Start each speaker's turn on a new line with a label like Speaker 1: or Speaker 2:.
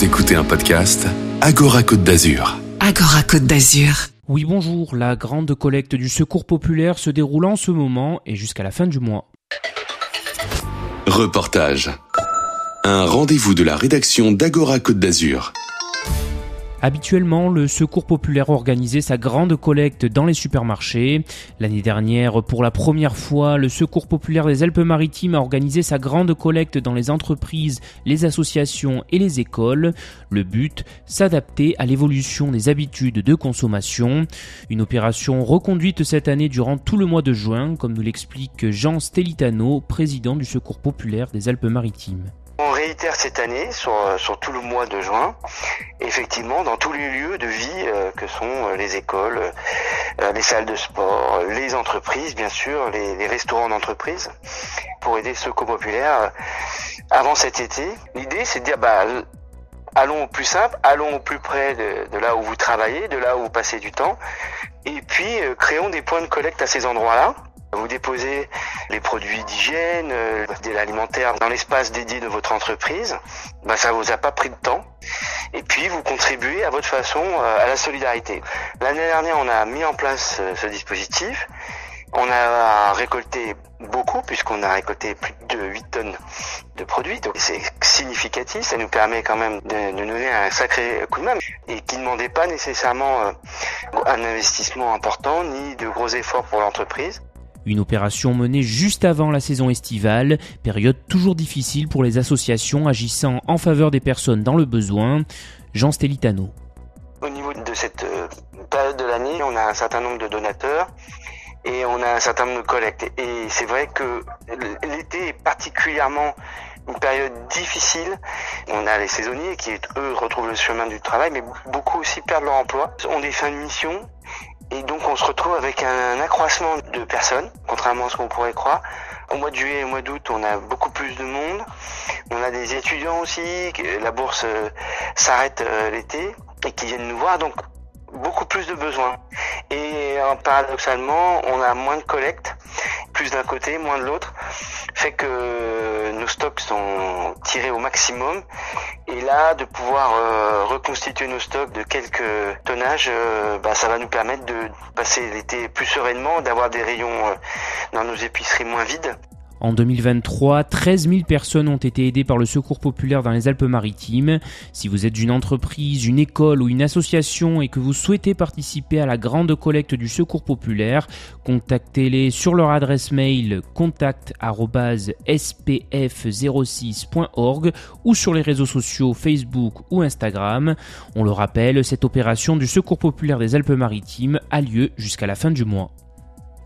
Speaker 1: Vous écoutez un podcast Agora Côte d'Azur.
Speaker 2: Agora Côte d'Azur.
Speaker 3: Oui, bonjour. La grande collecte du Secours populaire se déroule en ce moment et jusqu'à la fin du mois.
Speaker 1: Reportage. Un rendez-vous de la rédaction d'Agora Côte d'Azur.
Speaker 3: Habituellement, le Secours populaire organisait sa grande collecte dans les supermarchés. L'année dernière, pour la première fois, le Secours populaire des Alpes-Maritimes a organisé sa grande collecte dans les entreprises, les associations et les écoles. Le but, s'adapter à l'évolution des habitudes de consommation. Une opération reconduite cette année durant tout le mois de juin, comme nous l'explique Jean Stelitano, président du Secours populaire des Alpes-Maritimes.
Speaker 4: On réitère cette année sur tout le mois de juin, effectivement dans tous les lieux de vie que sont les écoles, les salles de sport, les entreprises bien sûr, les restaurants d'entreprise, pour aider ce Secours populaire avant cet été. L'idée c'est de dire allons au plus simple, allons au plus près de là où vous travaillez, de là où vous passez du temps, et puis créons des points de collecte à ces endroits-là. Vous déposez les produits d'hygiène, de l'alimentaire dans l'espace dédié de votre entreprise. Ça vous a pas pris de temps. Et puis vous contribuez à votre façon à la solidarité. L'année dernière, on a mis en place ce dispositif. On a récolté beaucoup, puisqu'on a récolté plus de 8 tonnes de produits. Donc c'est significatif, ça nous permet quand même de nous donner un sacré coup de main. Et qui ne demandait pas nécessairement un investissement important, ni de gros efforts pour l'entreprise.
Speaker 3: Une opération menée juste avant la saison estivale, période toujours difficile pour les associations agissant en faveur des personnes dans le besoin. Jean Stelitano.
Speaker 4: Au niveau de cette période de l'année, on a un certain nombre de donateurs et on a un certain nombre de collectes. Et c'est vrai que l'été est particulièrement une période difficile. On a les saisonniers qui, eux, retrouvent le chemin du travail, mais beaucoup aussi perdent leur emploi, ont des fins de mission. Et donc on se retrouve avec un accroissement de personnes, contrairement à ce qu'on pourrait croire. Au mois de juillet et au mois d'août, on a beaucoup plus de monde. On a des étudiants aussi, la bourse s'arrête l'été et qui viennent nous voir, donc beaucoup plus de besoins. Et paradoxalement, on a moins de collectes, plus d'un côté, moins de l'autre, fait que nos stocks sont tirés au maximum. Et là, de pouvoir reconstituer nos stocks de quelques tonnages, ça va nous permettre de passer l'été plus sereinement, d'avoir des rayons dans nos épiceries moins vides.
Speaker 3: En 2023, 13 000 personnes ont été aidées par le Secours populaire dans les Alpes-Maritimes. Si vous êtes une entreprise, une école ou une association et que vous souhaitez participer à la grande collecte du Secours populaire, contactez-les sur leur adresse mail contact@spf06.org ou sur les réseaux sociaux Facebook ou Instagram. On le rappelle, cette opération du Secours populaire des Alpes-Maritimes a lieu jusqu'à la fin du mois.